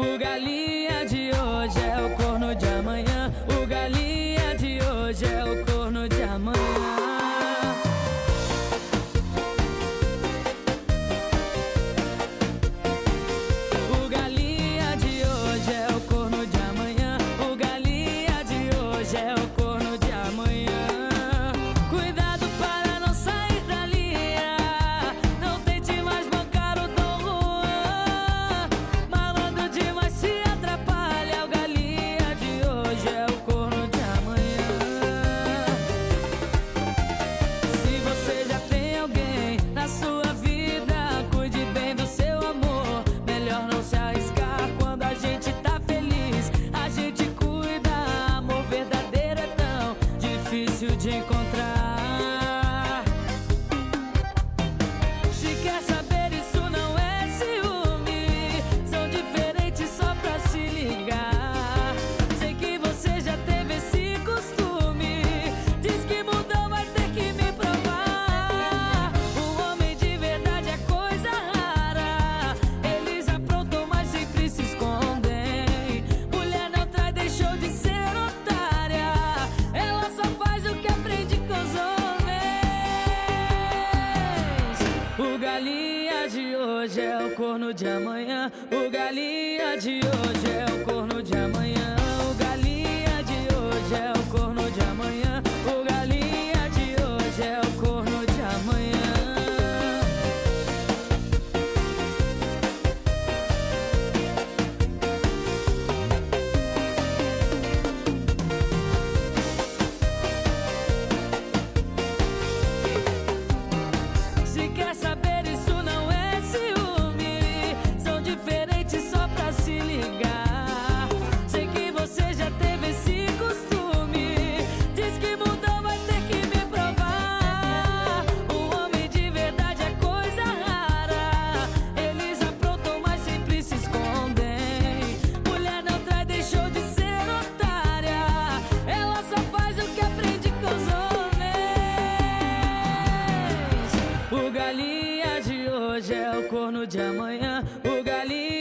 O galinha de hoje é o corno de amanhã. O galinha de hoje é o corno de amanhã. O galinha de hoje é o corno de amanhã. O galinha de hoje é o corno de amanhã. Cuidado para não sair da linha. Não tente mais bancar o Dom Juan. Malandro demais se atrapalha. O galinha de hoje é o corno de amanhã. Se você já tem alguém na sua vida, cuide bem do seu amor. Melhor não se arriscar quando a gente tá feliz. A gente cuida, amor verdadeiro é tão difícil de encontrar. Se quer saber, isso não é ciúme. São diferentes só pra se ligar. Sei que você já teve esse costume. Diz que mudou, vai ter que me provar. O homem de verdade é coisa rara. Eles aprontam, mas sempre se escondem. Mulher não trai, deixou de ser otária. Ela só faz o que aprende com os homens. O galinha de hoje é o corno de amanhã. O galinha de hoje é o corno de amanhã. O galinha de hoje é o corno de amanhã. O galinha de hoje é o corno de amanhã. Se quer saber, isso não é ciúme. São diferentes só pra se ligar. Sei que você já teve esse costume. Diz que mudou, vai ter que me provar. O homem de verdade é coisa rara. Eles aprontam, mas sempre se escondem. Mulher não trai, deixou de ser otária. Ela só faz o que aprende com os homens. O galinha de hoje é o corno de amanhã. O galinha